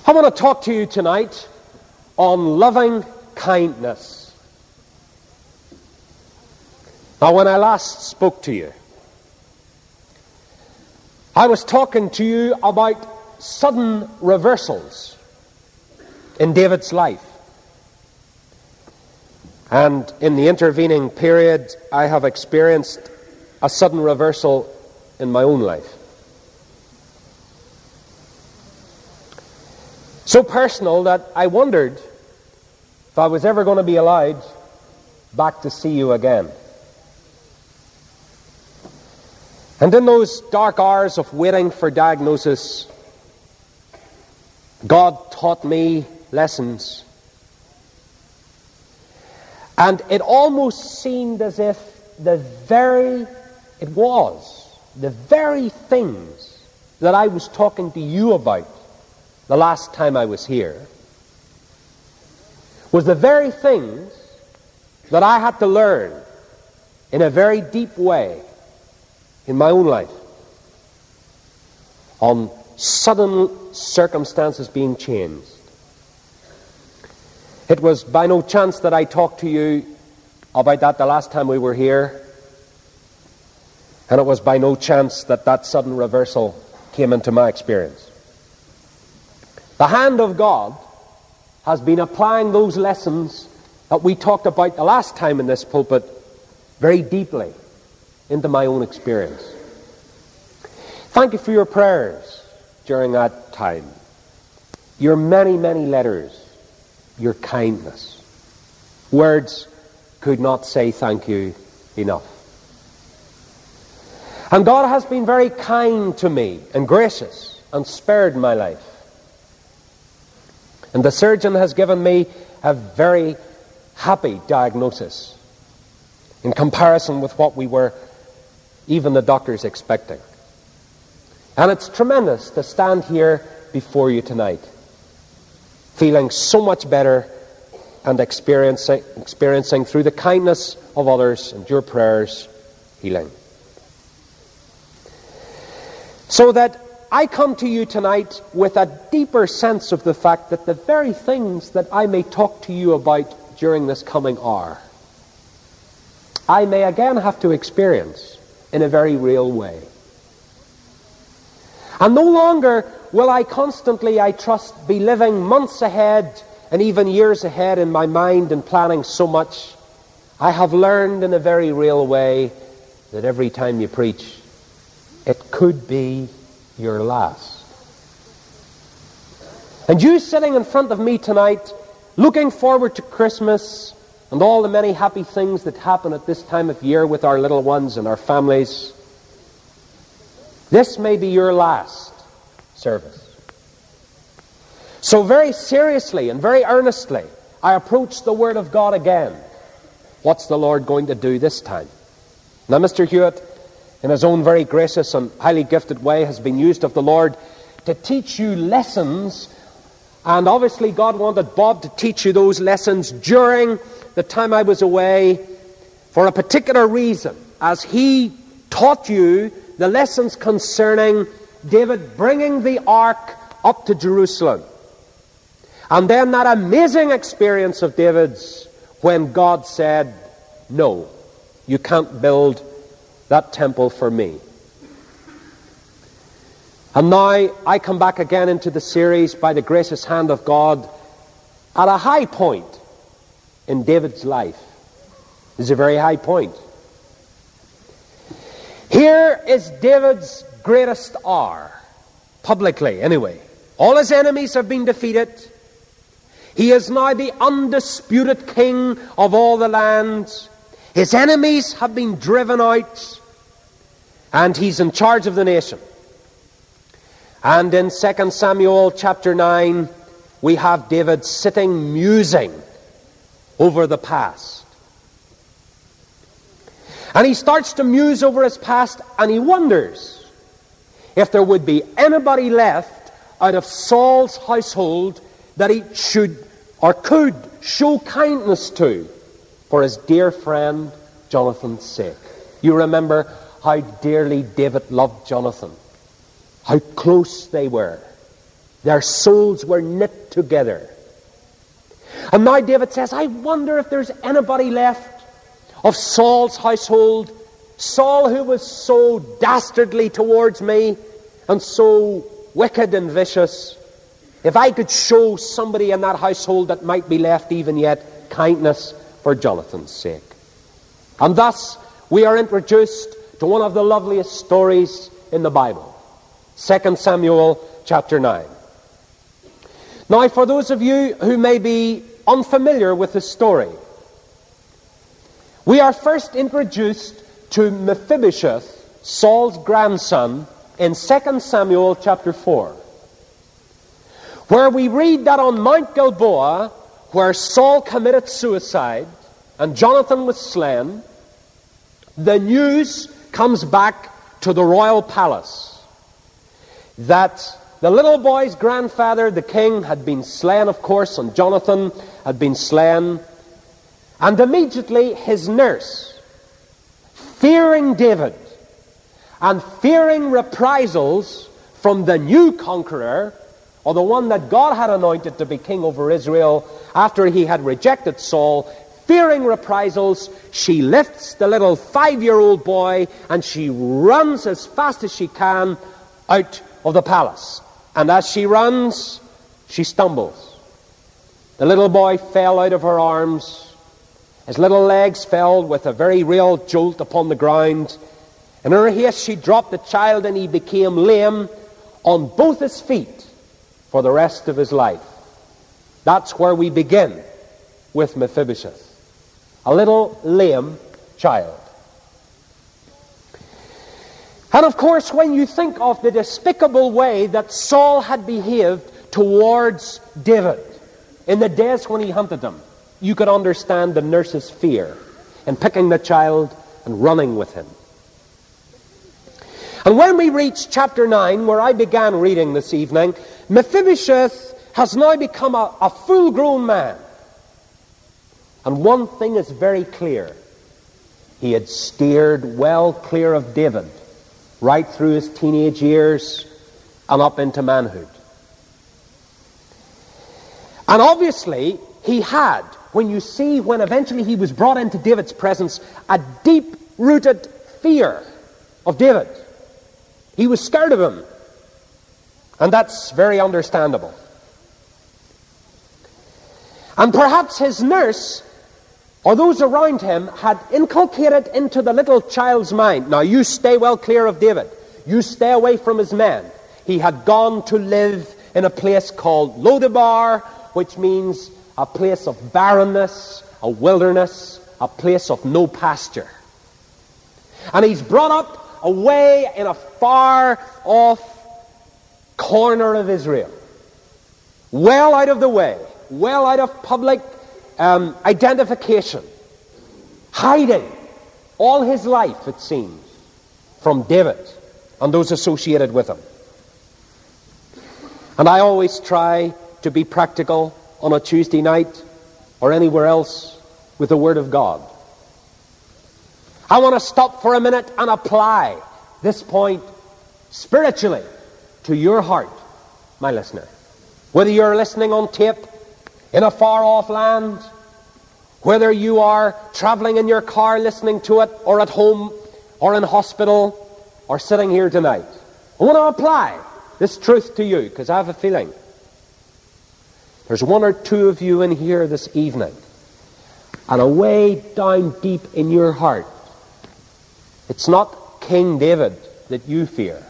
I want to talk to you tonight on loving kindness. Now, when I last spoke to you, I was talking to you about sudden reversals in David's life. And in the intervening period, I have experienced a sudden reversal in my own life. So personal that I wondered if I was ever going to be allowed back to see you again. And in those dark hours of waiting for diagnosis, God taught me lessons. And it almost seemed as if the very things that I was talking to you about the last time I was here was the very things that I had to learn in a very deep way in my own life on sudden circumstances being changed. It was by no chance that I talked to you about that the last time we were here, and it was by no chance that that sudden reversal came into my experience. The hand of God has been applying those lessons that we talked about the last time in this pulpit very deeply into my own experience. Thank you for your prayers during that time. Your many, many letters, your kindness. Words could not say thank you enough. And God has been very kind to me and gracious and spared my life. And the surgeon has given me a very happy diagnosis in comparison with what we were, even the doctors, expecting. And it's tremendous to stand here before you tonight, feeling so much better and experiencing through the kindness of others and your prayers, healing. So that I come to you tonight with a deeper sense of the fact that the very things that I may talk to you about during this coming hour, I may again have to experience in a very real way. And no longer will I constantly, I trust, be living months ahead and even years ahead in my mind and planning so much. I have learned in a very real way that every time you preach, it could be your last. And you sitting in front of me tonight, looking forward to Christmas and all the many happy things that happen at this time of year with our little ones and our families, this may be your last service. So very seriously and very earnestly, I approach the Word of God again. What's the Lord going to do this time? Now, Mr. Hewitt, in his own very gracious and highly gifted way, has been used of the Lord to teach you lessons. And obviously God wanted Bob to teach you those lessons during the time I was away for a particular reason, as he taught you the lessons concerning David bringing the ark up to Jerusalem. And then that amazing experience of David's when God said, no, you can't build that temple for me. And now I come back again into the series by the gracious hand of God at a high point in David's life. It's a very high point. Here is David's greatest hour, publicly anyway. All his enemies have been defeated. He is now the undisputed king of all the land. His enemies have been driven out, and he's in charge of the nation. And in 2 Samuel chapter 9, we have David sitting musing over the past. And he starts to muse over his past, and he wonders if there would be anybody left out of Saul's household that he should or could show kindness to for his dear friend Jonathan's sake. You remember how dearly David loved Jonathan, how close they were. Their souls were knit together. And now David says, I wonder if there's anybody left of Saul's household, Saul who was so dastardly towards me and so wicked and vicious. If I could show somebody in that household that might be left even yet kindness for Jonathan's sake. And thus we are introduced to one of the loveliest stories in the Bible. 2 Samuel chapter 9. Now, for those of you who may be unfamiliar with the story, we are first introduced to Mephibosheth, Saul's grandson, in 2 Samuel chapter 4, where we read that on Mount Gilboa, where Saul committed suicide and Jonathan was slain, the news comes back to the royal palace that the little boy's grandfather, the king, had been slain, of course, and Jonathan had been slain. And immediately his nurse, fearing David and fearing reprisals from the new conqueror, or the one that God had anointed to be king over Israel after he had rejected Saul, fearing reprisals, she lifts the little 5-year-old boy and she runs as fast as she can out of the palace. And as she runs, she stumbles. The little boy fell out of her arms. His little legs fell with a very real jolt upon the ground. In her haste, she dropped the child and he became lame on both his feet for the rest of his life. That's where we begin with Mephibosheth. A little lame child. And of course, when you think of the despicable way that Saul had behaved towards David in the days when he hunted him, you could understand the nurse's fear in picking the child and running with him. And when we reach chapter 9, where I began reading this evening, Mephibosheth has now become a full-grown man. And one thing is very clear. He had steered well clear of David right through his teenage years and up into manhood. And obviously, he had, when eventually he was brought into David's presence, a deep-rooted fear of David. He was scared of him. And that's very understandable. And perhaps his nurse, or those around him, had inculcated into the little child's mind, now you stay well clear of David. You stay away from his men. He had gone to live in a place called Lodebar, which means a place of barrenness, a wilderness, a place of no pasture. And he's brought up away in a far-off corner of Israel, well out of the way, well out of public identification, hiding all his life, it seems, from David and those associated with him. And I always try to be practical on a Tuesday night or anywhere else with the Word of God. I want to stop for a minute and apply this point spiritually to your heart, my listener. Whether you're listening on tape in a far-off land, whether you are traveling in your car listening to it, or at home, or in hospital, or sitting here tonight, I want to apply this truth to you, because I have a feeling there's one or two of you in here this evening, and away down deep in your heart, it's not King David that you fear.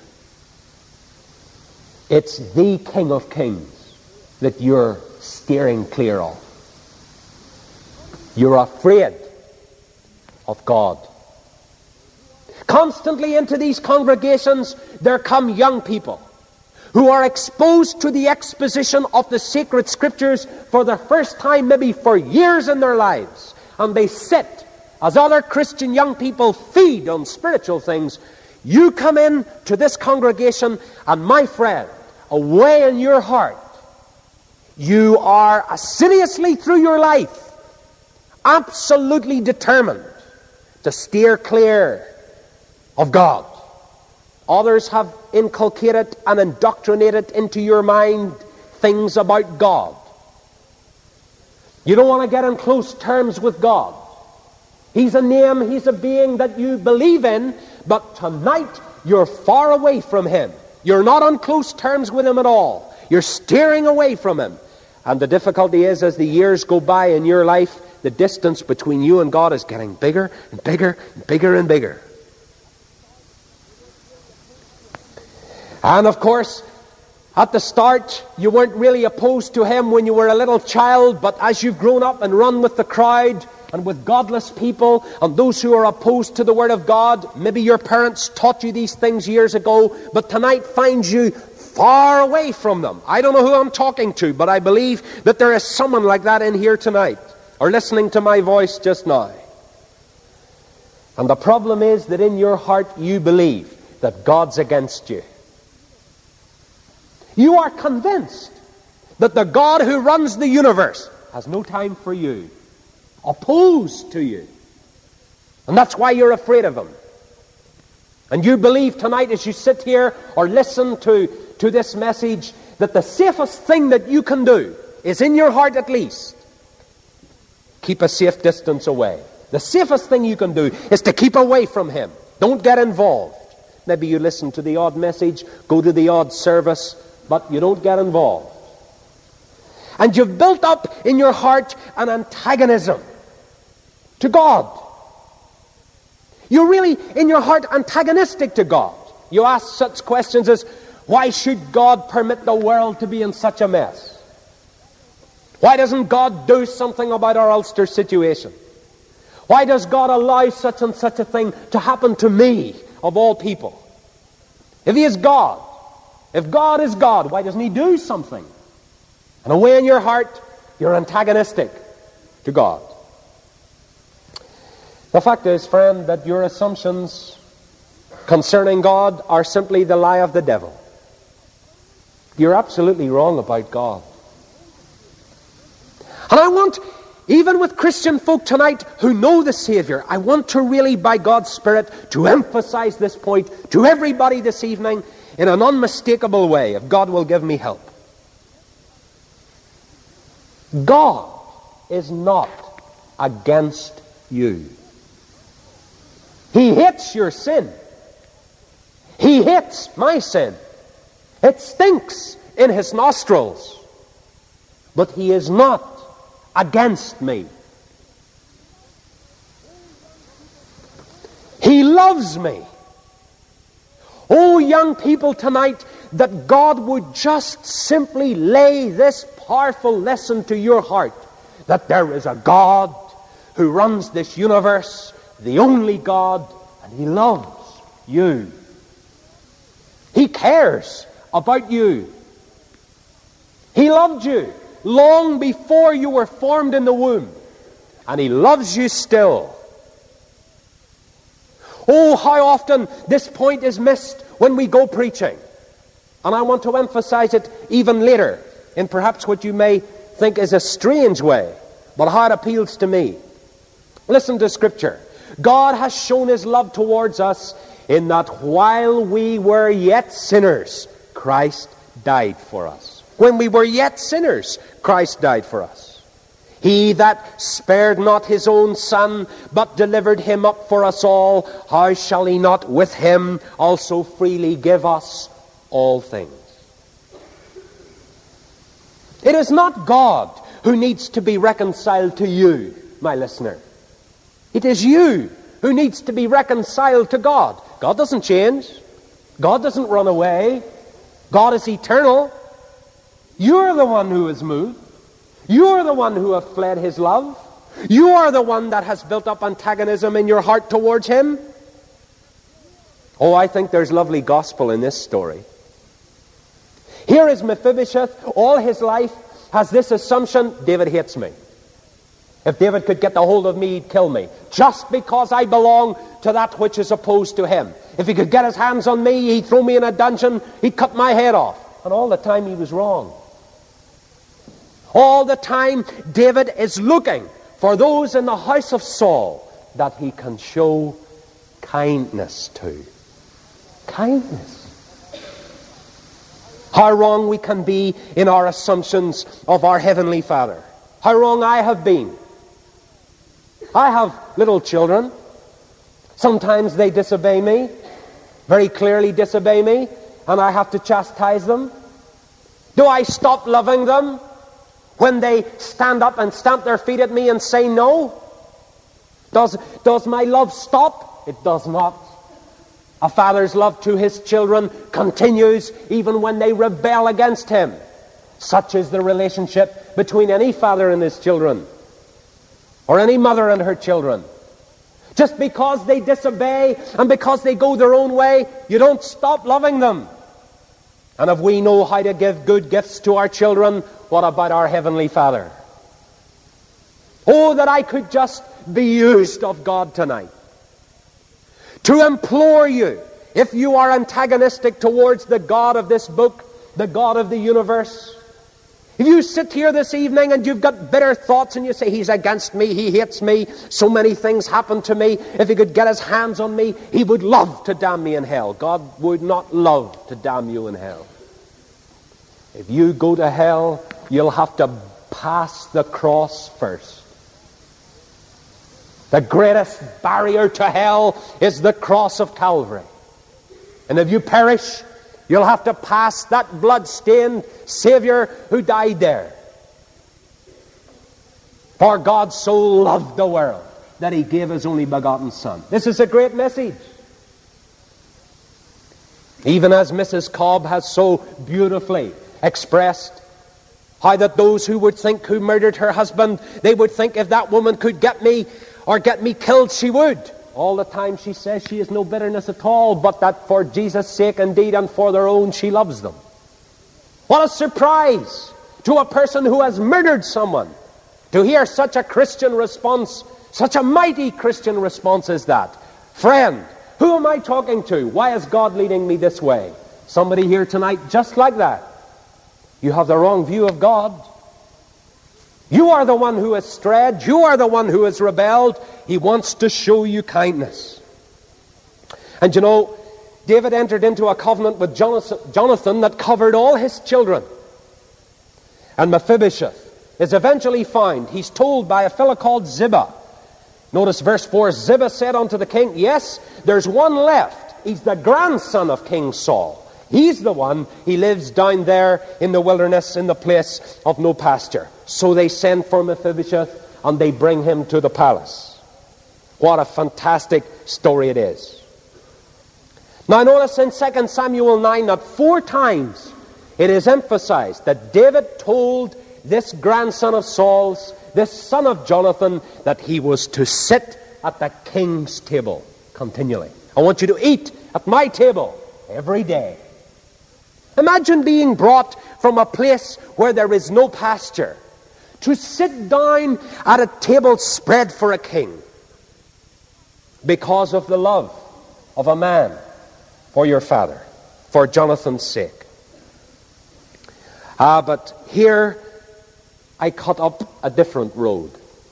It's the King of Kings that you're steering clear of. You're afraid of God. Constantly into these congregations, there come young people who are exposed to the exposition of the sacred scriptures for the first time, maybe for years in their lives. And they sit, as other Christian young people feed on spiritual things. You come in to this congregation, and my friend, away in your heart, you are assiduously through your life absolutely determined to steer clear of God. Others have inculcated and indoctrinated into your mind things about God. You don't want to get in close terms with God. He's a name, He's a being that you believe in, but tonight you're far away from Him. You're not on close terms with Him at all. You're steering away from Him. And the difficulty is, as the years go by in your life, the distance between you and God is getting bigger and bigger and bigger and bigger. And of course, at the start, you weren't really opposed to Him when you were a little child, but as you've grown up and run with the crowd and with godless people and those who are opposed to the Word of God, maybe your parents taught you these things years ago, but tonight finds you far away from them. I don't know who I'm talking to, but I believe that there is someone like that in here tonight, or listening to my voice just now. And the problem is that in your heart you believe that God's against you. You are convinced that the God who runs the universe has no time for you, opposed to you. And that's why you're afraid of Him. And you believe tonight as you sit here or listen to this message that the safest thing that you can do is, in your heart at least, keep a safe distance away. The safest thing you can do is to keep away from Him. Don't get involved. Maybe you listen to the odd message, go to the odd service, but you don't get involved. And you've built up in your heart an antagonism to God. You're really, in your heart, antagonistic to God. You ask such questions as, why should God permit the world to be in such a mess? Why doesn't God do something about our Ulster situation? Why does God allow such and such a thing to happen to me, of all people? If He is God, if God is God, why doesn't He do something? And away in your heart, you're antagonistic to God. The fact is, friend, that your assumptions concerning God are simply the lie of the devil. You're absolutely wrong about God. And I want, even with Christian folk tonight who know the Savior, I want to really, by God's Spirit, to emphasize this point to everybody this evening in an unmistakable way, if God will give me help. God is not against you. He hates your sin. He hates my sin. It stinks in His nostrils. But He is not against me. He loves me. Oh, young people tonight, that God would just simply lay this powerful lesson to your heart, that there is a God who runs this universe, the only God, and He loves you. He cares about you. He loved you long before you were formed in the womb, and He loves you still. Oh, how often this point is missed when we go preaching. And I want to emphasize it even later, in perhaps what you may think is a strange way, but how it appeals to me. Listen to Scripture. God has shown His love towards us in that while we were yet sinners, Christ died for us. When we were yet sinners, Christ died for us. He that spared not His own Son, but delivered Him up for us all, how shall He not with Him also freely give us all things? It is not God who needs to be reconciled to you, my listener. It is you who needs to be reconciled to God. God doesn't change. God doesn't run away. God is eternal. You're the one who is moved. You're the one who have fled His love. You are the one that has built up antagonism in your heart towards Him. Oh, I think there's lovely gospel in this story. Here is Mephibosheth, all his life has this assumption: David hates me. If David could get the hold of me, he'd kill me, just because I belong to that which is opposed to him. If he could get his hands on me, he'd throw me in a dungeon, he'd cut my head off. And all the time he was wrong. All the time David is looking for those in the house of Saul that he can show kindness to. Kindness. How wrong we can be in our assumptions of our Heavenly Father. How wrong I have been. I have little children. Sometimes they disobey me, very clearly disobey me, and I have to chastise them. Do I stop loving them when they stand up and stamp their feet at me and say no? Does my love stop? It does not. A father's love to his children continues even when they rebel against him. Such is the relationship between any father and his children, or any mother and her children. Just because they disobey and because they go their own way, you don't stop loving them. And if we know how to give good gifts to our children, what about our Heavenly Father? Oh, that I could just be used of God tonight to implore you, if you are antagonistic towards the God of this book, the God of the universe, if you sit here this evening and you've got bitter thoughts and you say, he's against me, he hates me, so many things happen to me, if he could get his hands on me, he would love to damn me in hell. God would not love to damn you in hell. If you go to hell, you'll have to pass the cross first. The greatest barrier to hell is the cross of Calvary. And if you perish, you'll have to pass that blood-stained Savior who died there. For God so loved the world that he gave his only begotten Son. This is a great message. Even as Mrs. Cobb has so beautifully expressed how that those who would think who murdered her husband, they would think if that woman could get me or get me killed, she would. All the time she says she has no bitterness at all, but that for Jesus' sake indeed and for their own she loves them. What a surprise to a person who has murdered someone to hear such a Christian response, such a mighty Christian response as that. Friend, who am I talking to? Why is God leading me this way? Somebody here tonight just like that. You have the wrong view of God. You are the one who has strayed. You are the one who has rebelled. He wants to show you kindness. And you know, David entered into a covenant with Jonathan that covered all his children. And Mephibosheth is eventually found. He's told by a fellow called Ziba. Notice verse 4, Ziba said unto the king, yes, there's one left. He's the grandson of King Saul. He's the one, he lives down there in the wilderness in the place of no pasture. So they send for Mephibosheth and they bring him to the palace. What a fantastic story it is. Now notice in 2 Samuel 9 that 4 times it is emphasized that David told this grandson of Saul's, this son of Jonathan, that he was to sit at the king's table continually. I want you to eat at my table every day. Imagine being brought from a place where there is no pasture to sit down at a table spread for a king because of the love of a man for your father, for Jonathan's sake. But here I cut up a different road.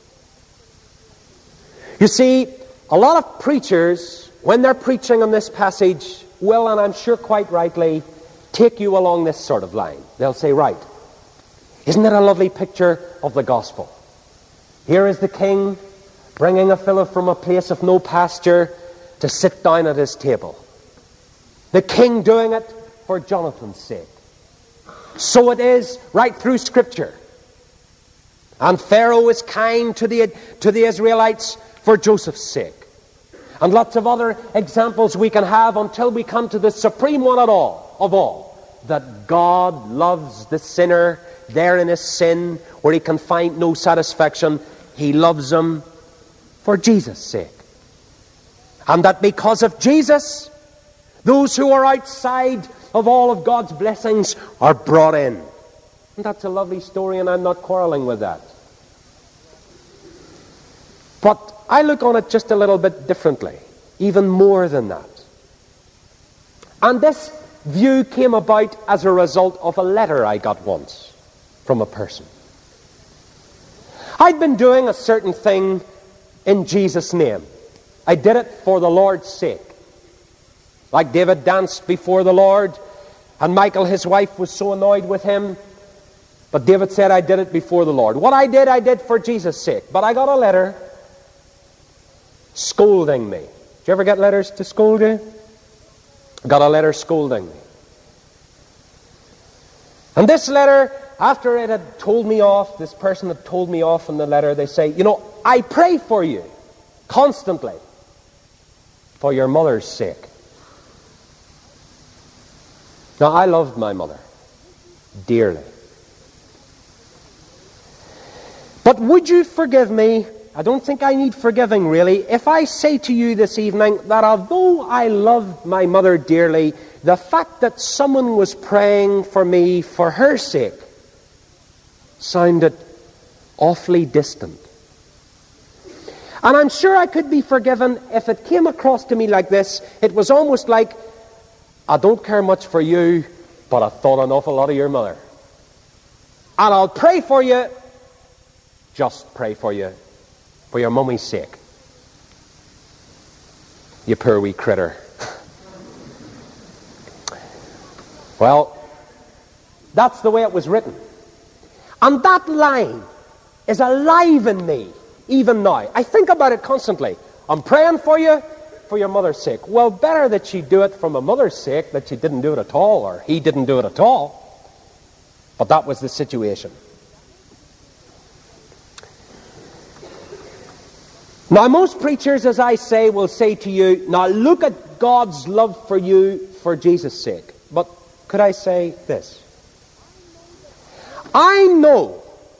You see, a lot of preachers, when they're preaching on this passage, will, and I'm sure quite rightly, take you along this sort of line. They'll say, right, isn't it a lovely picture of the gospel? Here is the king bringing a fellow from a place of no pasture to sit down at his table. The king doing it for Jonathan's sake. So it is right through Scripture. And Pharaoh is kind to the Israelites for Joseph's sake. And lots of other examples we can have until we come to the supreme one of all, that God loves the sinner there in his sin where he can find no satisfaction. He loves him for Jesus' sake. And that because of Jesus, those who are outside of all of God's blessings are brought in. And that's a lovely story, and I'm not quarreling with that. But I look on it just a little bit differently, even more than that. And this view came about as a result of a letter I got once from a person. I'd been doing a certain thing in Jesus' name. I did it for the Lord's sake. Like David danced before the Lord And Michal, his wife, was so annoyed with him. But David said, I did it before the Lord. What I did for Jesus' sake. But I got a letter scolding me. Did you ever get letters to scold you? I got a letter scolding me. And this letter, after it had told me off, this person had told me off in the letter, they say, you know, I pray for you constantly for your mother's sake. Now, I loved my mother dearly. But would you forgive me? I don't think I need forgiving, really, if I say to you this evening that although I loved my mother dearly, the fact that someone was praying for me for her sake sounded awfully distant. And I'm sure I could be forgiven if it came across to me like this. It was almost like, I don't care much for you, but I thought an awful lot of your mother. And I'll pray for you, just pray for you, for your mummy's sake. You poor wee critter. Well, that's the way it was written. And that line is alive in me, even now. I think about it constantly. I'm praying for you, for your mother's sake. Well, better that she do it from a mother's sake, that she didn't do it at all, or he didn't do it at all. But that was the situation. Now, most preachers, as I say, will say to you, now look at God's love for you for Jesus' sake. But could I say this? I know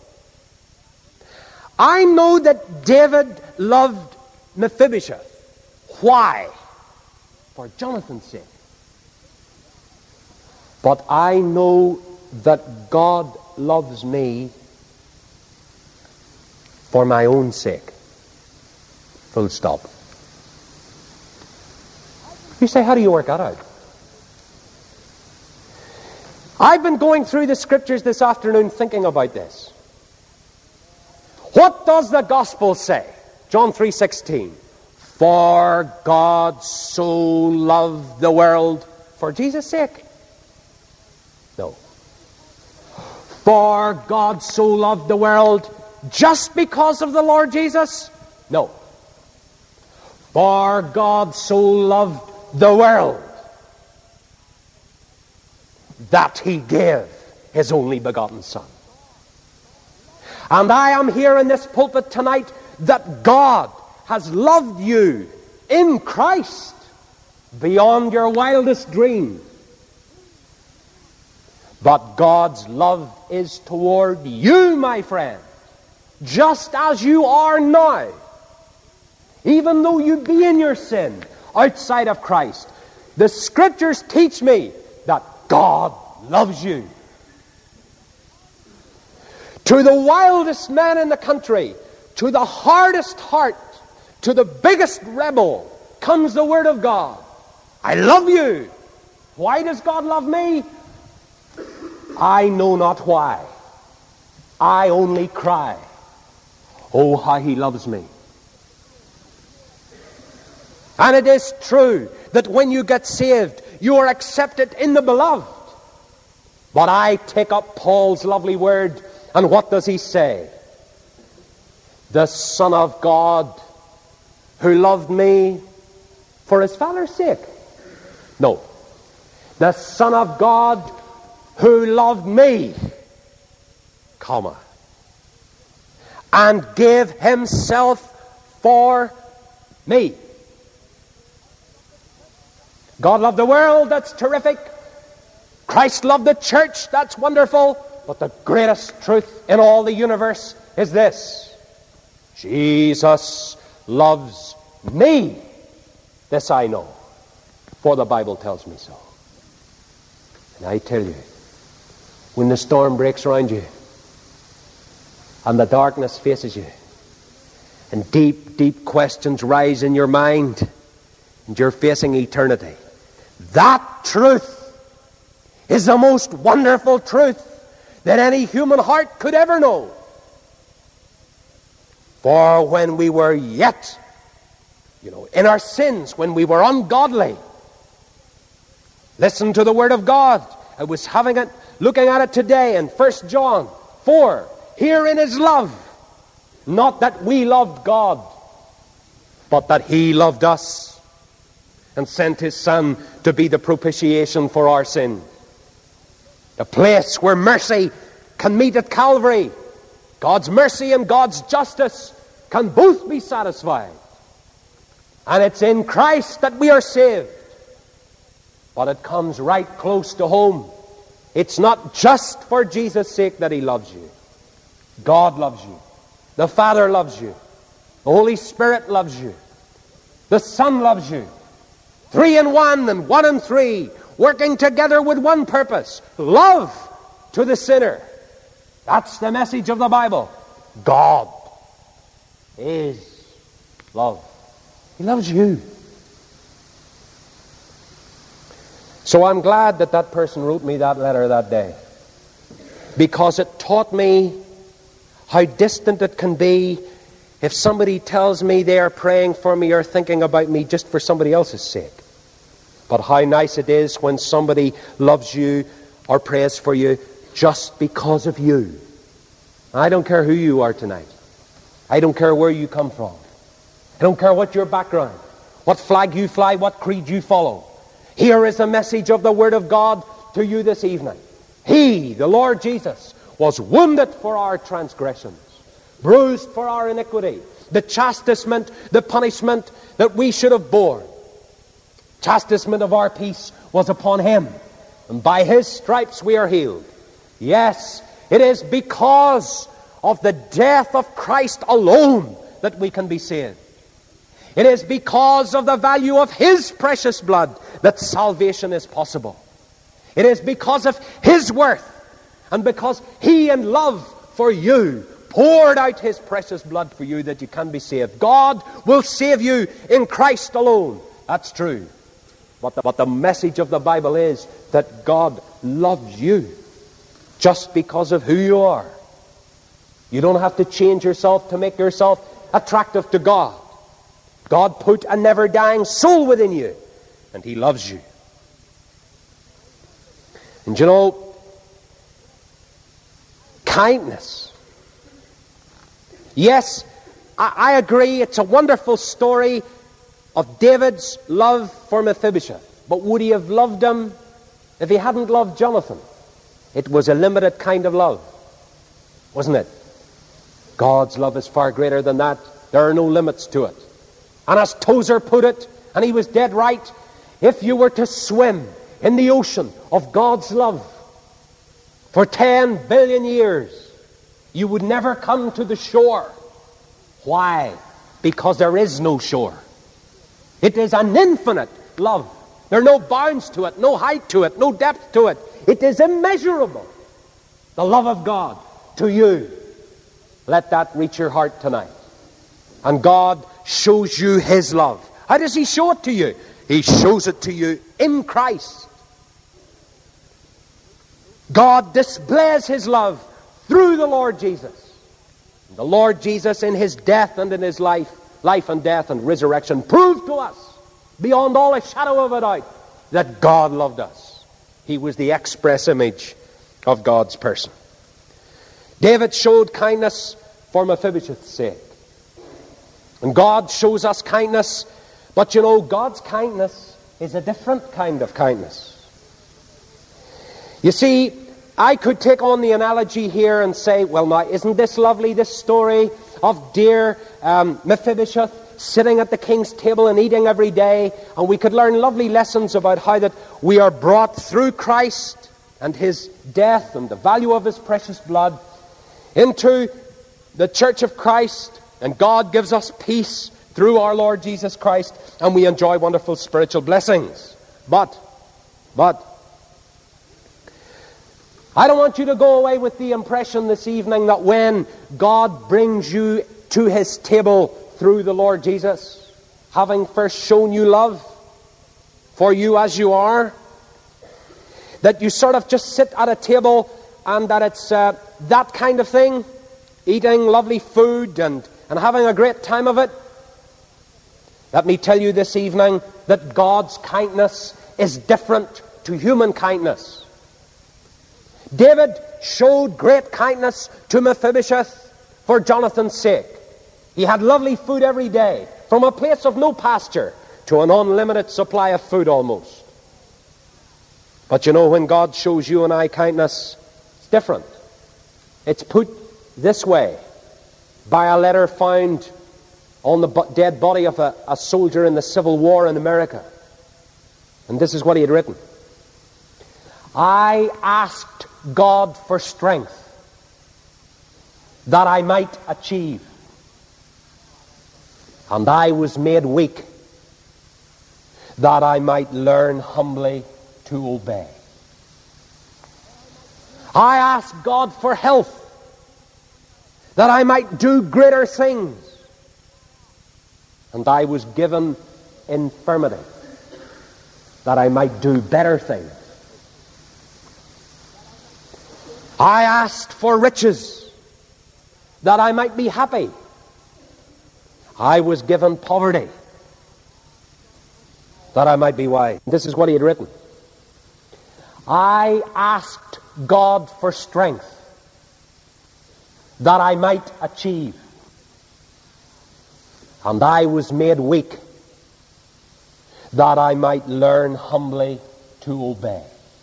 that David loved Mephibosheth. Why? For Jonathan's sake. But I know that God loves me for my own sake. Full stop. You say, how do you work that out? I've been going through the scriptures this afternoon thinking about this. What does the gospel say? John 3:16. For God so loved the world for Jesus' sake? No. For God so loved the world just because of the Lord Jesus? No. For God so loved the world that He gave His only begotten Son. And I am here in this pulpit tonight that God has loved you in Christ beyond your wildest dream. But God's love is toward you, my friend, just as you are now. Even though you be in your sin outside of Christ, the Scriptures teach me that God loves you. To the wildest man in the country, to the hardest heart, to the biggest rebel, comes the Word of God. I love you. Why does God love me? I know not why. I only cry, oh, how He loves me. And it is true that when you get saved, you are accepted in the beloved. But I take up Paul's lovely word, and what does he say? The Son of God, who loved me for His Father's sake. No. The Son of God, who loved me, comma, and gave Himself for me. God loved the world, that's terrific. Christ loved the church, that's wonderful. But the greatest truth in all the universe is this: Jesus loves me. This I know, for the Bible tells me so. And I tell you, when the storm breaks around you, and the darkness faces you, and deep, deep questions rise in your mind, and you're facing eternity, that truth is the most wonderful truth that any human heart could ever know. For when we were yet, in our sins, when we were ungodly, listen to the Word of God, I was looking at it today in 1 John 4. Herein is love, not that we loved God, but that He loved us and sent His Son to be the propitiation for our sin. The place where mercy can meet at Calvary. God's mercy and God's justice can both be satisfied. And it's in Christ that we are saved. But it comes right close to home. It's not just for Jesus' sake that He loves you. God loves you. The Father loves you. The Holy Spirit loves you. The Son loves you. 3 in 1 and 1 in 3, working together with one purpose: love to the sinner. That's the message of the Bible. God is love. He loves you. So I'm glad that that person wrote me that letter that day, because it taught me how distant it can be if somebody tells me they are praying for me or thinking about me just for somebody else's sake. But how nice it is when somebody loves you or prays for you just because of you. I don't care who you are tonight. I don't care where you come from. I don't care what your background, what flag you fly, what creed you follow. Here is the message of the Word of God to you this evening. He, the Lord Jesus, was wounded for our transgressions, bruised for our iniquity. The chastisement, the punishment that we should have borne. Chastisement of our peace was upon Him, and by His stripes we are healed. Yes, it is because of the death of Christ alone that we can be saved. It is because of the value of His precious blood that salvation is possible. It is because of His worth, and because He in love for you poured out His precious blood for you, that you can be saved. God will save you in Christ alone. That's true. But the message of the Bible is that God loves you just because of who you are. You don't have to change yourself to make yourself attractive to God. God put a never-dying soul within you, and He loves you. And you know, kindness. Yes, I agree, it's a wonderful story of David's love for Mephibosheth. But would he have loved him if he hadn't loved Jonathan? It was a limited kind of love, wasn't it? God's love is far greater than that. There are no limits to it. And as Tozer put it, and he was dead right, if you were to swim in the ocean of God's love for 10 billion years, you would never come to the shore. Why? Because there is no shore. It is an infinite love. There are no bounds to it, no height to it, no depth to it. It is immeasurable. The love of God to you. Let that reach your heart tonight. And God shows you His love. How does He show it to you? He shows it to you in Christ. God displays His love through the Lord Jesus. The Lord Jesus, in His death and in His life and death and resurrection, proved to us, beyond all a shadow of a doubt, that God loved us. He was the express image of God's person. David showed kindness for Mephibosheth's sake. And God shows us kindness, but you know, God's kindness is a different kind of kindness. You see, I could take on the analogy here and say, well now, isn't this lovely, this story of dear Mephibosheth sitting at the king's table and eating every day, and we could learn lovely lessons about how that we are brought through Christ and His death and the value of His precious blood into the church of Christ, and God gives us peace through our Lord Jesus Christ, and we enjoy wonderful spiritual blessings. But I don't want you to go away with the impression this evening that when God brings you to His table through the Lord Jesus, having first shown you love for you as you are, that you sort of just sit at a table and that it's that kind of thing, eating lovely food and having a great time of it. Let me tell you this evening that God's kindness is different to human kindness. David showed great kindness to Mephibosheth for Jonathan's sake. He had lovely food every day, from a place of no pasture to an unlimited supply of food almost. But you know, when God shows you and I kindness, it's different. It's put this way by a letter found on the dead body of a soldier in the Civil War in America. And this is what he had written. I asked God for strength that I might achieve, and I was made weak that I might learn humbly to obey. I asked God for health that I might do greater things, and I was given infirmity that I might do better things. I asked for riches that I might be happy. I was given poverty that I might be wise. This is what he had written. I asked God for strength that I might achieve, and I was made weak that I might learn humbly to obey.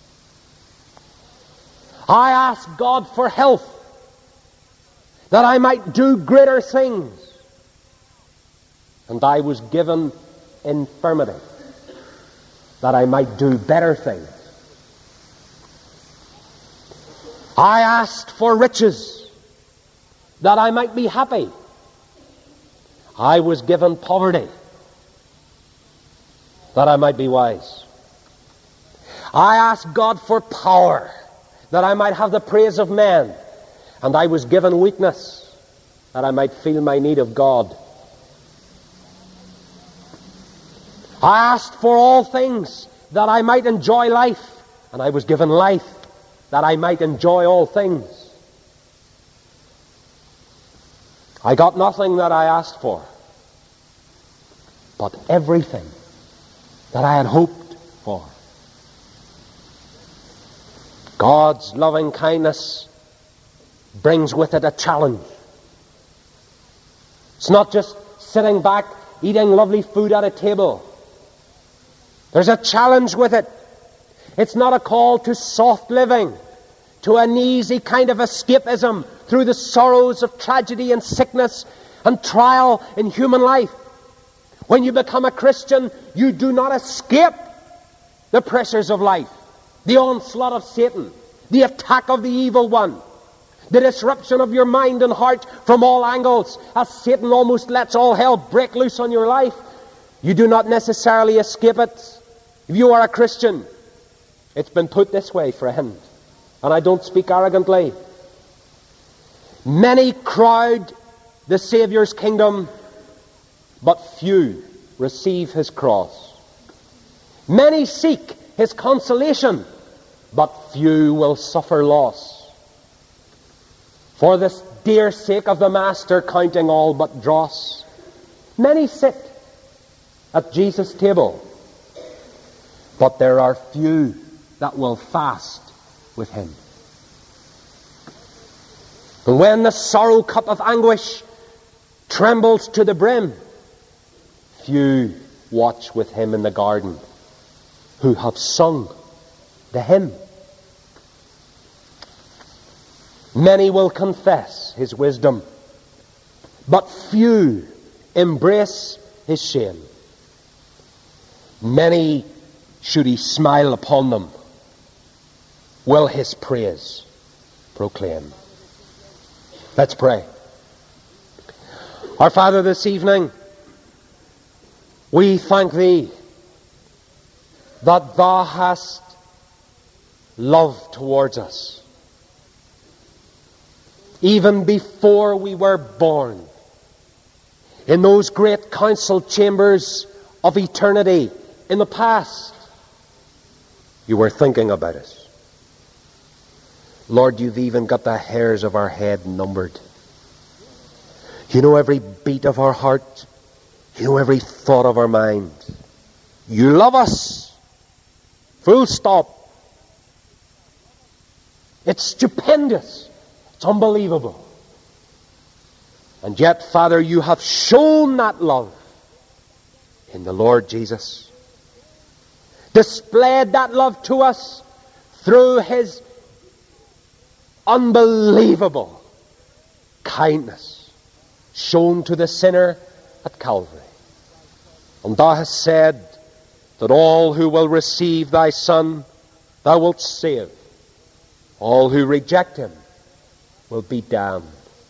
I asked God for health that I might do greater things, and I was given infirmity that I might do better things. I asked for riches that I might be happy. I was given poverty that I might be wise. I asked God for power that I might have the praise of men, and I was given weakness that I might feel my need of God. I asked for all things that I might enjoy life, and I was given life that I might enjoy all things. I got nothing that I asked for, but everything that I had hoped for. God's loving kindness brings with it a challenge. It's not just sitting back, eating lovely food at a table. There's a challenge with it. It's not a call to soft living, to an easy kind of escapism through the sorrows of tragedy and sickness and trial in human life. When you become a Christian, you do not escape the pressures of life, the onslaught of Satan, the attack of the evil one, the disruption of your mind and heart from all angles, as Satan almost lets all hell break loose on your life. You do not necessarily escape it. If you are a Christian, it's been put this way, friend, and I don't speak arrogantly. Many crowd the Saviour's kingdom, but few receive his cross. Many seek his consolation, but few will suffer loss. For the dear sake of the Master, counting all but dross, many sit at Jesus' table, but there are few that will fast with him. And when the sorrow cup of anguish trembles to the brim, few watch with him in the garden who have sung the hymn. Many will confess his wisdom, but few embrace his shame. Many, should he smile upon them, will his praise proclaim. Let's pray. Our Father, this evening, we thank thee that thou hast love towards us. Even before we were born, in those great council chambers of eternity in the past, you were thinking about us. Lord, you've even got the hairs of our head numbered. You know every beat of our heart. You know every thought of our mind. You love us. Full stop. It's stupendous. It's unbelievable. And yet, Father, you have shown that love in the Lord Jesus. Displayed that love to us through his unbelievable kindness shown to the sinner at Calvary. And thou hast said that all who will receive thy Son, thou wilt save. All who reject him will be damned.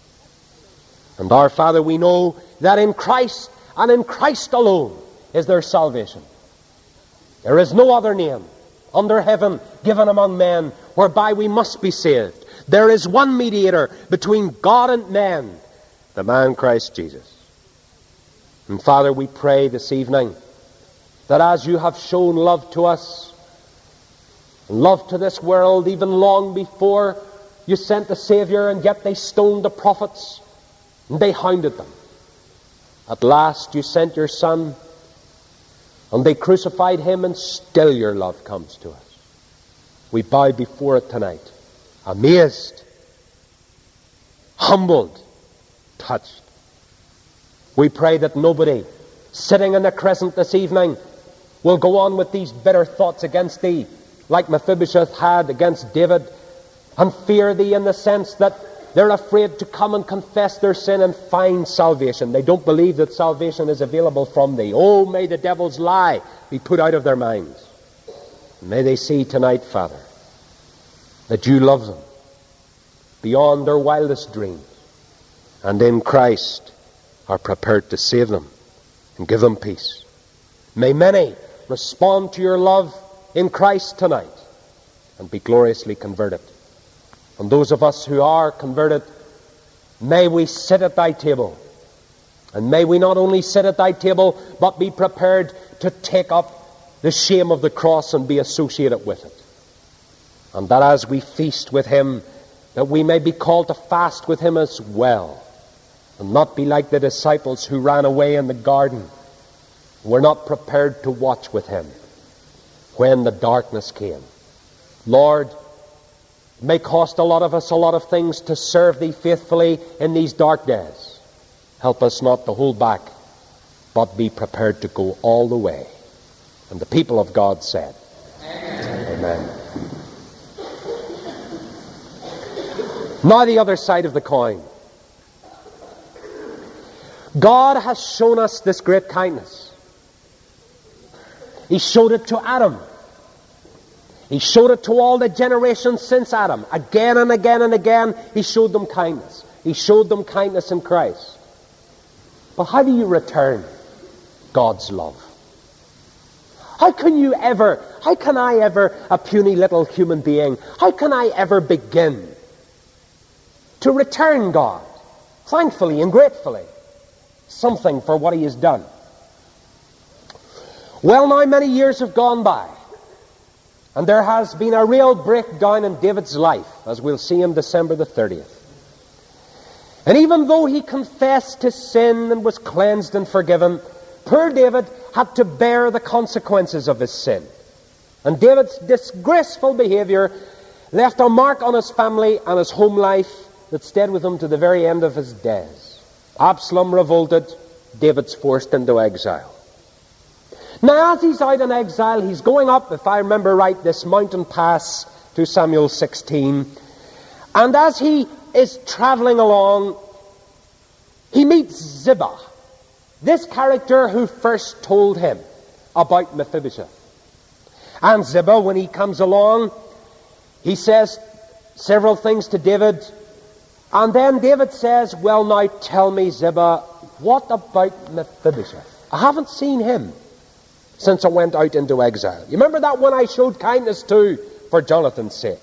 And our Father, we know that in Christ and in Christ alone is there salvation. There is no other name under heaven given among men whereby we must be saved. There is one mediator between God and men, the man Christ Jesus. And Father, we pray this evening that as you have shown love to us, love to this world even long before you sent the Savior, and yet they stoned the prophets and they hounded them. At last you sent your Son and they crucified him, and still your love comes to us. We bow before it tonight, amazed, humbled, touched. We pray that nobody sitting in the crescent this evening will go on with these bitter thoughts against thee, like Mephibosheth had against David, and fear thee in the sense that they're afraid to come and confess their sin and find salvation. They don't believe that salvation is available from thee. Oh, may the devil's lie be put out of their minds. May they see tonight, Father, that you love them beyond their wildest dreams, and in Christ are prepared to save them and give them peace. May many respond to your love in Christ tonight and be gloriously converted. And those of us who are converted, may we sit at thy table. And may we not only sit at thy table, but be prepared to take up the shame of the cross and be associated with it. And that as we feast with him, that we may be called to fast with him as well. And not be like the disciples who ran away in the garden, were not prepared to watch with him when the darkness came. Lord, it may cost a lot of us a lot of things to serve thee faithfully in these dark days. Help us not to hold back, but be prepared to go all the way. And the people of God said, Amen. Amen. Now the other side of the coin. God has shown us this great kindness. He showed it to Adam. He showed it to all the generations since Adam. Again and again and again, he showed them kindness. He showed them kindness in Christ. But how do you return God's love? How can I ever, a puny little human being, how can I ever begin to return God, thankfully and gratefully, something for what he has done? Well, now many years have gone by, and there has been a real breakdown in David's life, as we'll see on December the 30th. And even though he confessed his sin and was cleansed and forgiven, poor David had to bear the consequences of his sin. And David's disgraceful behavior left a mark on his family and his home life that stayed with him to the very end of his days. Absalom revolted, David's forced into exile. Now, as he's out in exile, he's going up, if I remember right, this mountain pass to Samuel 16. And as he is traveling along, he meets Ziba, this character who first told him about Mephibosheth. And Ziba, when he comes along, he says several things to David. And then David says, well, now tell me, Ziba, what about Mephibosheth? I haven't seen him since I went out into exile. You remember that one I showed kindness to for Jonathan's sake?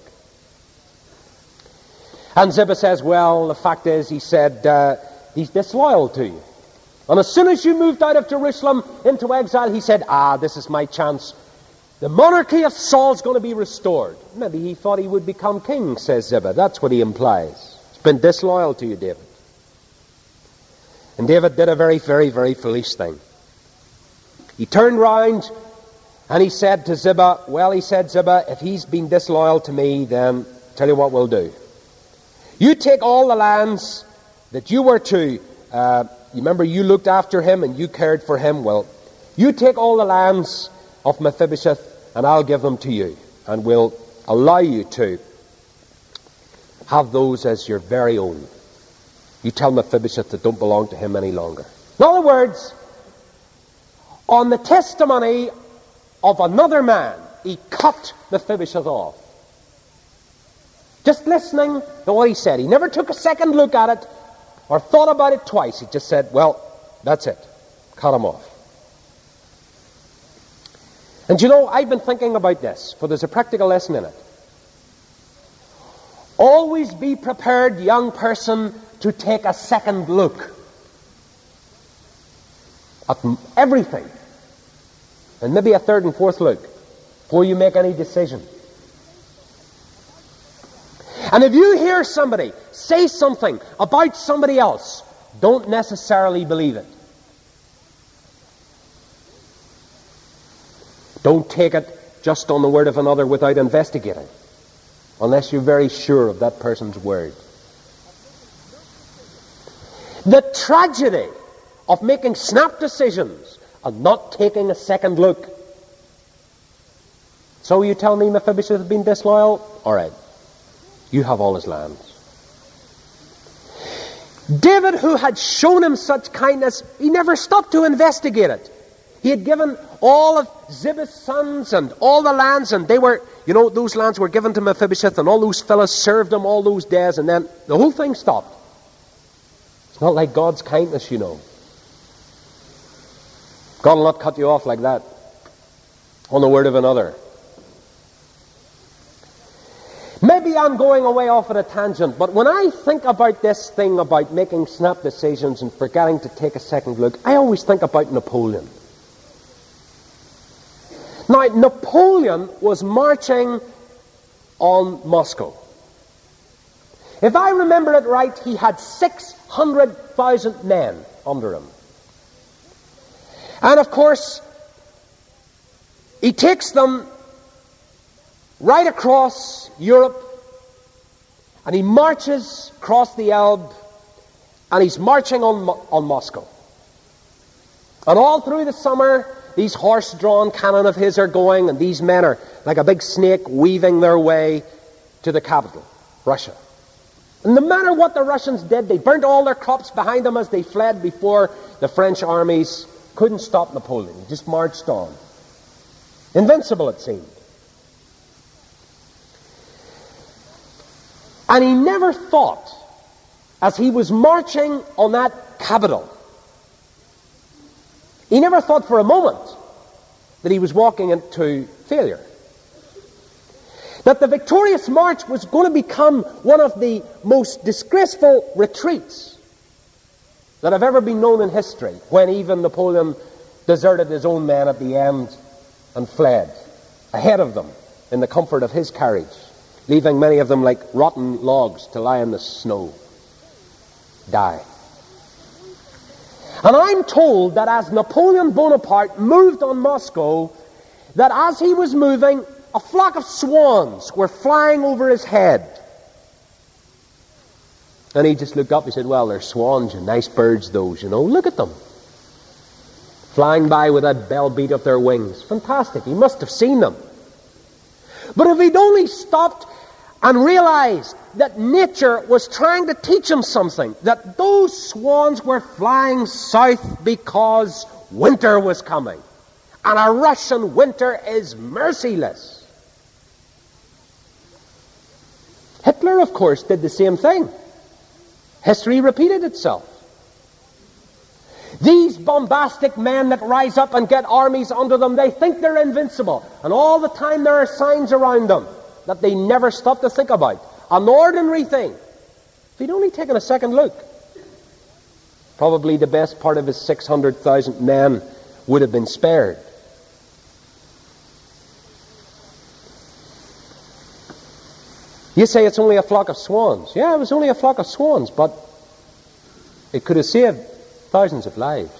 And Ziba says, well, the fact is, he said, he's disloyal to you. And as soon as you moved out of Jerusalem into exile, he said, this is my chance. The monarchy of Saul's going to be restored. Maybe he thought he would become king, says Ziba. That's what he implies. He's been disloyal to you, David. And David did a very, very, very foolish thing. He turned round and he said to Ziba, well, he said, Ziba, if he's been disloyal to me, then tell you what we'll do. You take all the lands that you were to, you remember you looked after him and you cared for him. Well, you take all the lands of Mephibosheth and I'll give them to you. And we'll allow you to have those as your very own. You tell Mephibosheth that don't belong to him any longer. In other words, on the testimony of another man, he cut Mephibosheth off. Just listening to what he said. He never took a second look at it or thought about it twice. He just said, well, that's it. Cut him off. And you know, I've been thinking about this, for there's a practical lesson in it. Always be prepared, young person, to take a second look at everything. And maybe a third and fourth look before you make any decision. And if you hear somebody say something about somebody else, don't necessarily believe it. Don't take it just on the word of another without investigating, unless you're very sure of that person's word. The tragedy of making snap decisions and not taking a second look. So you tell me Mephibosheth has been disloyal? All right. You have all his lands. David, who had shown him such kindness, he never stopped to investigate it. He had given all of Ziba's sons and all the lands, and they were, you know, those lands were given to Mephibosheth, and all those fellows served him all those days, and then the whole thing stopped. It's not like God's kindness, you know. God will not cut you off like that on the word of another. Maybe I'm going away off at a tangent, but when I think about this thing about making snap decisions and forgetting to take a second look, I always think about Napoleon. Now, Napoleon was marching on Moscow. If I remember it right, he had 600,000 men under him. And of course, he takes them right across Europe, and he marches across the Elbe, and he's marching on Moscow. And all through the summer, these horse-drawn cannon of his are going, and these men are like a big snake weaving their way to the capital, Russia. And no matter what the Russians did, they burnt all their crops behind them as they fled before the French armies couldn't stop Napoleon. He just marched on. Invincible, it seemed. And he never thought, as he was marching on that capital, he never thought for a moment that he was walking into failure. That the victorious march was going to become one of the most disgraceful retreats that have ever been known in history, when even Napoleon deserted his own men at the end and fled ahead of them in the comfort of his carriage, leaving many of them like rotten logs to lie in the snow, die. And I'm told that as Napoleon Bonaparte moved on Moscow, that as he was moving, a flock of swans were flying over his head. And he just looked up and said, well, they're swans, and nice birds those, you know, look at them. Flying by with that bell beat of their wings. Fantastic, he must have seen them. But if he'd only stopped and realized that nature was trying to teach him something, that those swans were flying south because winter was coming. And a Russian winter is merciless. Hitler, of course, did the same thing. History repeated itself. These bombastic men that rise up and get armies under them, they think they're invincible. And all the time there are signs around them that they never stop to think about. An ordinary thing. If he'd only taken a second look, probably the best part of his 600,000 men would have been spared. You say it's only a flock of swans. Yeah, it was only a flock of swans, but it could have saved thousands of lives.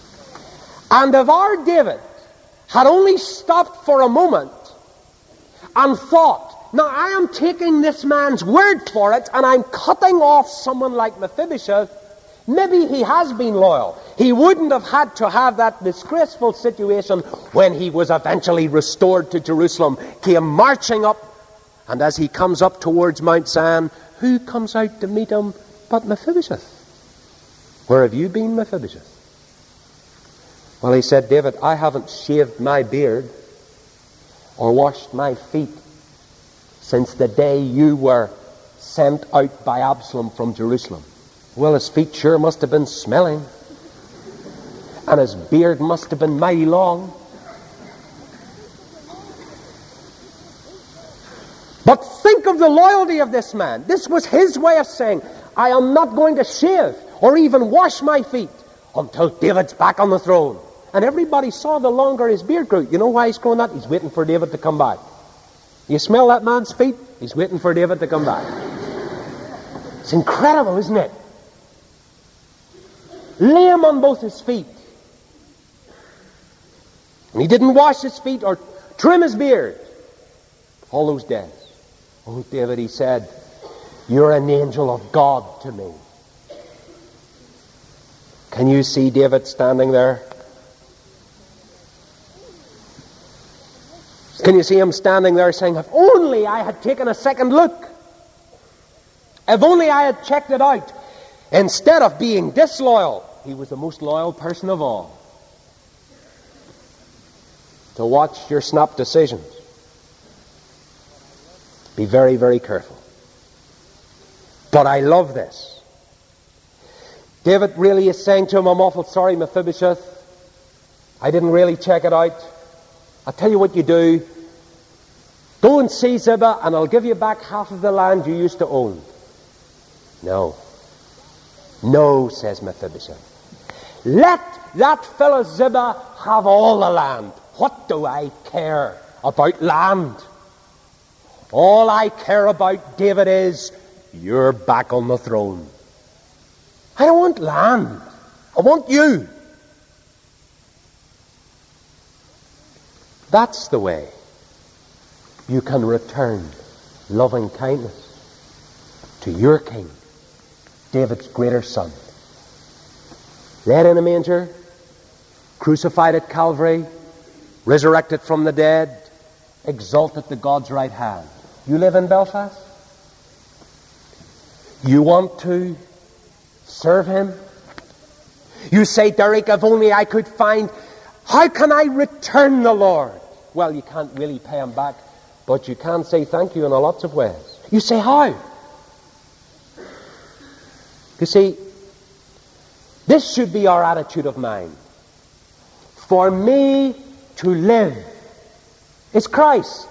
And if our David had only stopped for a moment and thought, now I am taking this man's word for it, and I'm cutting off someone like Mephibosheth. Maybe he has been loyal. He wouldn't have had to have that disgraceful situation when he was eventually restored to Jerusalem, came marching up, and as he comes up towards Mount Zion, who comes out to meet him but Mephibosheth? Where have you been, Mephibosheth? Well, he said, David, I haven't shaved my beard or washed my feet since the day you were sent out by Absalom from Jerusalem. Well, his feet sure must have been smelling. And his beard must have been mighty long. But think of the loyalty of this man. This was his way of saying, I am not going to shave or even wash my feet until David's back on the throne. And everybody saw the longer his beard grew. You know why he's growing that? He's waiting for David to come back. You smell that man's feet? He's waiting for David to come back. It's incredible, isn't it? Lame on both his feet. And he didn't wash his feet or trim his beard all those days. Oh, David, he said, you're an angel of God to me. Can you see David standing there? Can you see him standing there saying, if only I had taken a second look. If only I had checked it out. Instead of being disloyal, he was the most loyal person of all. To watch your snap decisions. Be very, very careful. But I love this. David really is saying to him, I'm awful sorry, Mephibosheth. I didn't really check it out. I'll tell you what you do. Go and see Ziba, and I'll give you back half of the land you used to own. No. No, says Mephibosheth. Let that fellow Ziba have all the land. What do I care about land? All I care about, David, is you're back on the throne. I don't want land. I want you. That's the way you can return loving kindness to your king, David's greater son. Laid in a manger, crucified at Calvary, resurrected from the dead, exalted to God's right hand. You live in Belfast? You want to serve him? You say, Derek, if only I could find, how can I return the Lord? Well, you can't really pay him back, but you can say thank you in a lots of ways. You say, how? You see, this should be our attitude of mind. For me to live is Christ.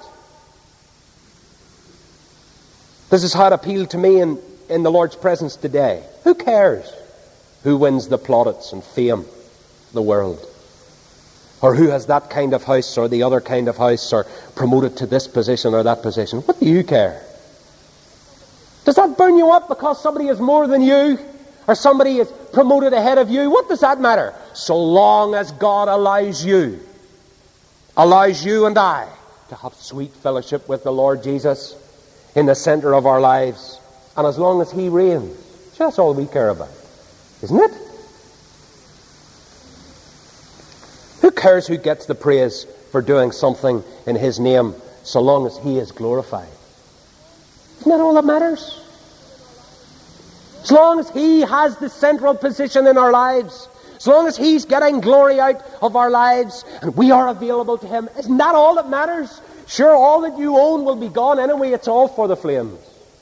This is how it appealed to me in the Lord's presence today. Who cares who wins the plaudits and fame of the world? Or who has that kind of house or the other kind of house, or promoted to this position or that position? What do you care? Does that burn you up because somebody is more than you? Or somebody is promoted ahead of you? What does that matter? So long as God allows you and I to have sweet fellowship with the Lord Jesus in the center of our lives, and as long as he reigns, that's all we care about, isn't it? Who cares who gets the praise for doing something in his name, so long as he is glorified? Isn't that all that matters? As long as he has the central position in our lives, as long as he's getting glory out of our lives, and we are available to him, isn't that all that matters? Sure, all that you own will be gone anyway. It's all for the flames.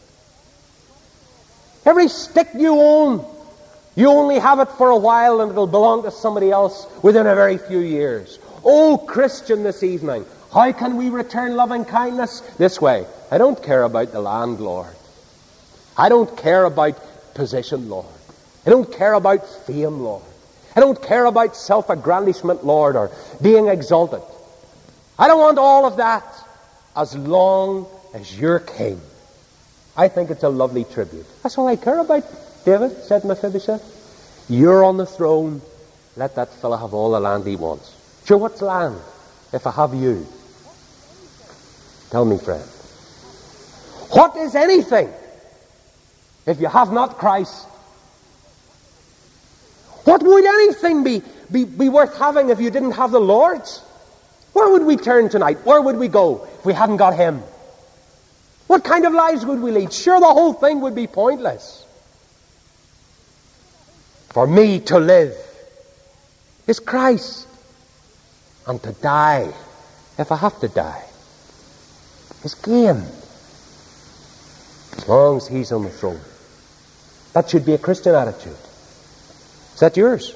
Every stick you own, you only have it for a while, and it'll belong to somebody else within a very few years. Oh, Christian, this evening, how can we return loving kindness? This way. I don't care about the land, Lord. I don't care about position, Lord. I don't care about fame, Lord. I don't care about self-aggrandizement, Lord, or being exalted. I don't want all of that, as long as you're king. I think it's a lovely tribute. That's all I care about, David, said Mephibosheth. You're on the throne. Let that fella have all the land he wants. Sure, what's land if I have you? Tell me, friend. What is anything if you have not Christ? What would anything be worth having if you didn't have the Lord's? Where would we turn tonight? Where would we go if we hadn't got Him? What kind of lives would we lead? Sure, the whole thing would be pointless. For me to live is Christ, and to die, if I have to die, is gain. As long as He's on the throne. That should be a Christian attitude. Is that yours?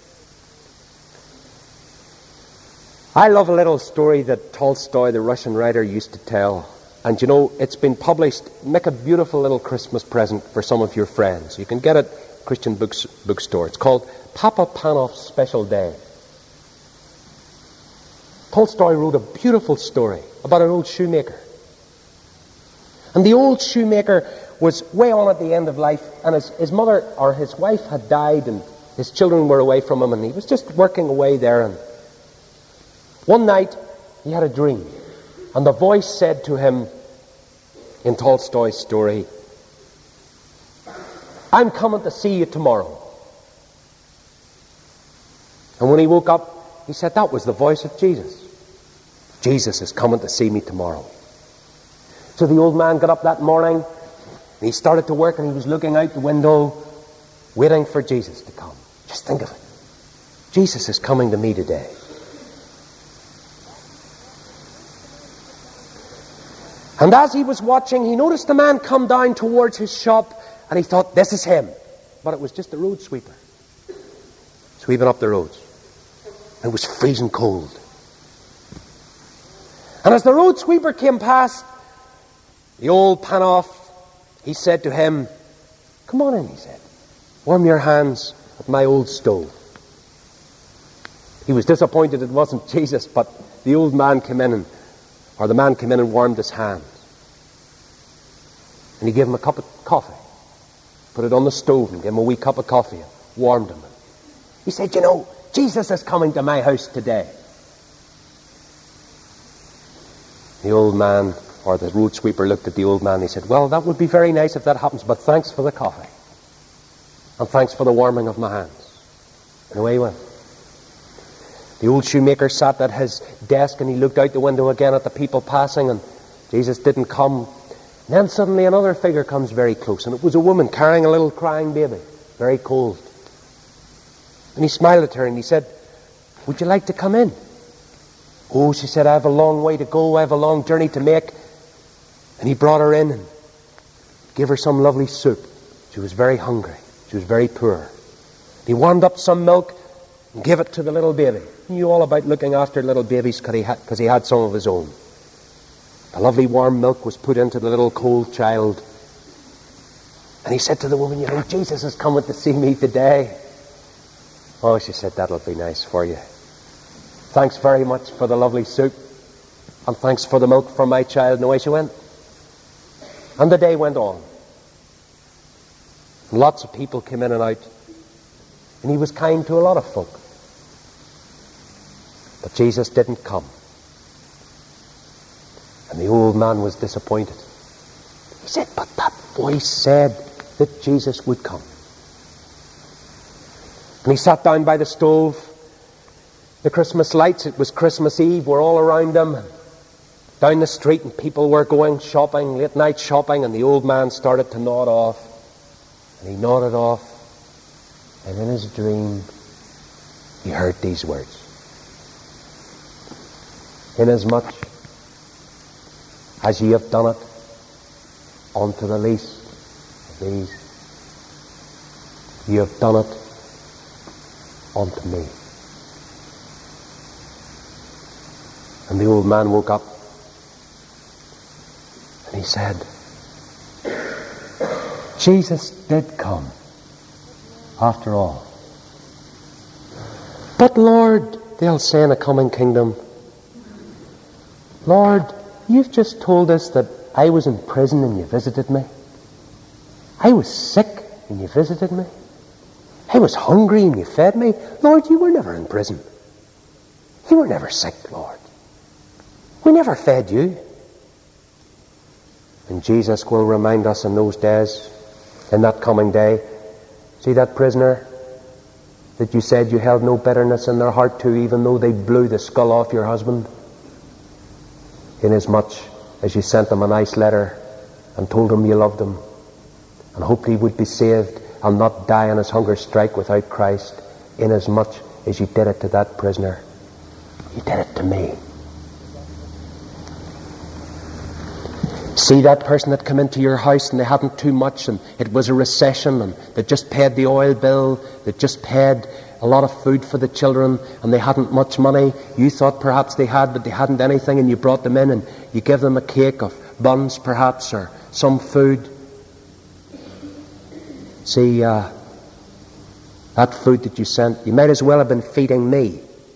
I love a little story that Tolstoy, the Russian writer, used to tell. And you know, it's been published. Make a beautiful little Christmas present for some of your friends. You can get it at Christian bookstore. It's called Papa Panov's Special Day. Tolstoy wrote a beautiful story about an old shoemaker. And the old shoemaker was way on at the end of life, and his mother or his wife had died, and his children were away from him, and he was just working away there. And one night he had a dream, and the voice said to him in Tolstoy's story, "I'm coming to see you tomorrow." And when he woke up, he said, that was the voice of Jesus. Jesus is coming to see me tomorrow. So the old man got up that morning, and he started to work, and he was looking out the window, waiting for Jesus to come. Just think of it. Jesus is coming to me today. And as he was watching, he noticed a man come down towards his shop, and he thought, this is him. But it was just a road sweeper, sweeping up the roads. It was freezing cold. And as the road sweeper came past, the old Panov, he said to him, "Come on in," he said. "Warm your hands at my old stove." He was disappointed it wasn't Jesus, but the old man came in, the man came in and warmed his hands. And he gave him a cup of coffee, put it on the stove and gave him a wee cup of coffee and warmed him. He said, "You know, Jesus is coming to my house today." The old man, or the road sweeper, looked at the old man and he said, "Well, that would be very nice if that happens, but thanks for the coffee. And thanks for the warming of my hands." And away he went. The old shoemaker sat at his desk and he looked out the window again at the people passing, and Jesus didn't come. And then suddenly another figure comes very close, and it was a woman carrying a little crying baby, very cold. And he smiled at her and he said, "Would you like to come in?" "Oh," she said, "I have a long way to go. I have a long journey to make." And he brought her in and gave her some lovely soup. She was very hungry. She was very poor. He warmed up some milk and gave it to the little baby. He knew all about looking after little babies because he had some of his own. The lovely warm milk was put into the little cold child. And he said to the woman, "You know, Jesus is coming to see me today." "Oh," she said, "that'll be nice for you. Thanks very much for the lovely soup, and thanks for the milk for my child." And away she went. And the day went on. And lots of people came in and out. And he was kind to a lot of folk. But Jesus didn't come. And the old man was disappointed. He said, "But that voice said that Jesus would come." And he sat down by the stove. The Christmas lights, it was Christmas Eve, were all around him. Down the street, and people were going shopping, late night shopping, and the old man started to nod off. And he nodded off, and in his dream, he heard these words: "Inasmuch as ye have done it unto the least of these, ye have done it unto me." And the old man woke up and he said, Jesus did come after all. "But Lord," they'll say in a coming kingdom, "Lord, you've just told us that I was in prison and you visited me. I was sick and you visited me. I was hungry and you fed me. Lord, you were never in prison. You were never sick, Lord. We never fed you. And Jesus will remind us in those days, in that coming day, see that prisoner that you said you held no bitterness in their heart to, even though they blew the skull off your husband? Inasmuch as you sent him a nice letter and told him you loved him and hoped he would be saved and not die on his hunger strike without Christ, inasmuch as you did it to that prisoner, you did it to me. See that person that came into your house and they hadn't too much, and it was a recession, and they just paid the oil bill, they just paid a lot of food for the children, and they hadn't much money. You thought perhaps they had, but they hadn't anything, and you brought them in and you gave them a cake of buns perhaps, or some food. See, that food that you sent, you might as well have been feeding me.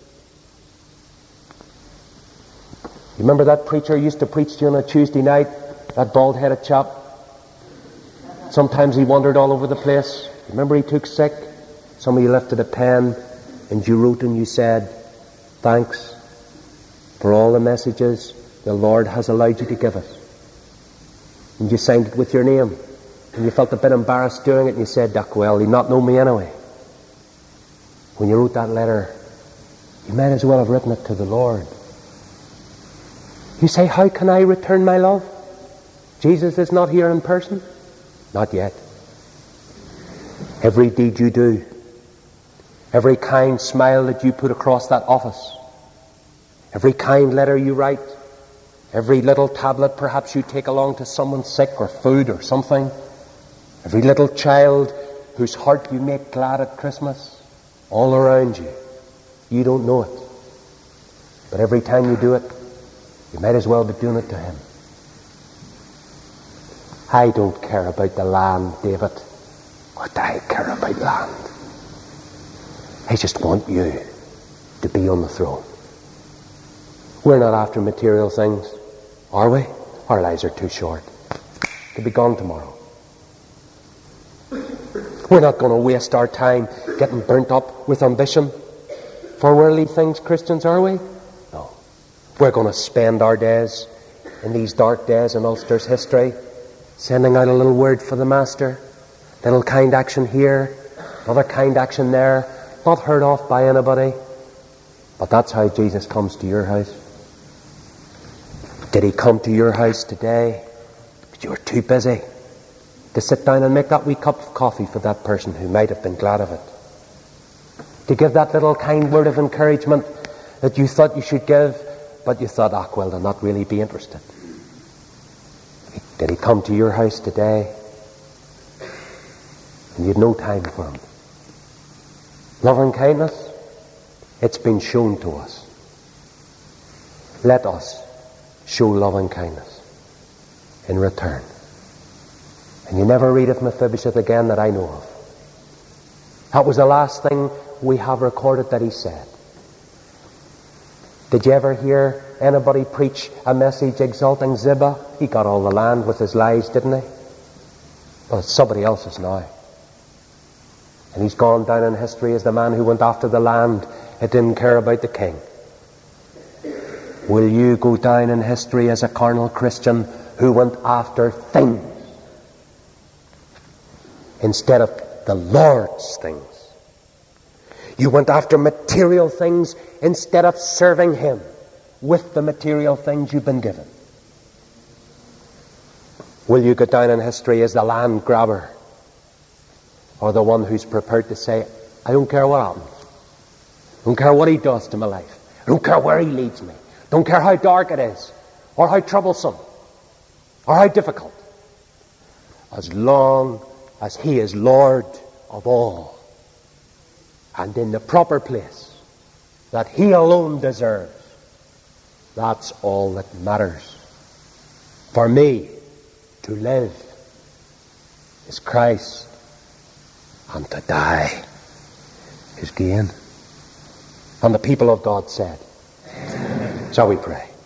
You remember that preacher who used to preach to you on a Tuesday night? That bald-headed chap? Sometimes he wandered all over the place. Remember he took sick? Some of you lifted a pen and you wrote and you said, thanks for all the messages the Lord has allowed you to give us. And you signed it with your name. And you felt a bit embarrassed doing it, and you said, well, he'd not know me anyway. When you wrote that letter, you might as well have written it to the Lord. You say, how can I return my love? Jesus is not here in person? Not yet. Every deed you do, every kind smile that you put across that office, every kind letter you write, every little tablet perhaps you take along to someone sick or food or something, every little child whose heart you make glad at Christmas, all around you, you don't know it. But every time you do it, you might as well be doing it to him. I don't care about the land, David. What do I care about land? I just want you to be on the throne. We're not after material things, are we? Our lives are too short to be gone tomorrow. We're not going to waste our time getting burnt up with ambition for worldly things, Christians, are we? No. We're going to spend our days in these dark days in Ulster's history sending out a little word for the Master, little kind action here, another kind action there, not heard of by anybody. But that's how Jesus comes to your house. Did he come to your house today? But you were too busy to sit down and make that wee cup of coffee for that person who might have been glad of it. To give that little kind word of encouragement that you thought you should give, but you thought, well, they'll not really be interested. Did he come to your house today? And you had no time for him. Loving kindness, it's been shown to us. Let us show loving kindness in return. And you never read of Mephibosheth again that I know of. That was the last thing we have recorded that he said. Did you ever hear anybody preach a message exalting Ziba? He got all the land with his lies, didn't he? Well, it's somebody else's now. And he's gone down in history as the man who went after the land and didn't care about the king. Will you go down in history as a carnal Christian who went after things instead of the Lord's things? You went after material things instead of serving him with the material things you've been given. Will you go down in history as the land grabber, or the one who's prepared to say, I don't care what happens. I don't care what he does to my life. I don't care where he leads me. I don't care how dark it is, or how troublesome, or how difficult. As long as he is Lord of all, and in the proper place that he alone deserves, that's all that matters. For me, to live is Christ, and to die is gain. And the people of God said, Amen. Shall we pray?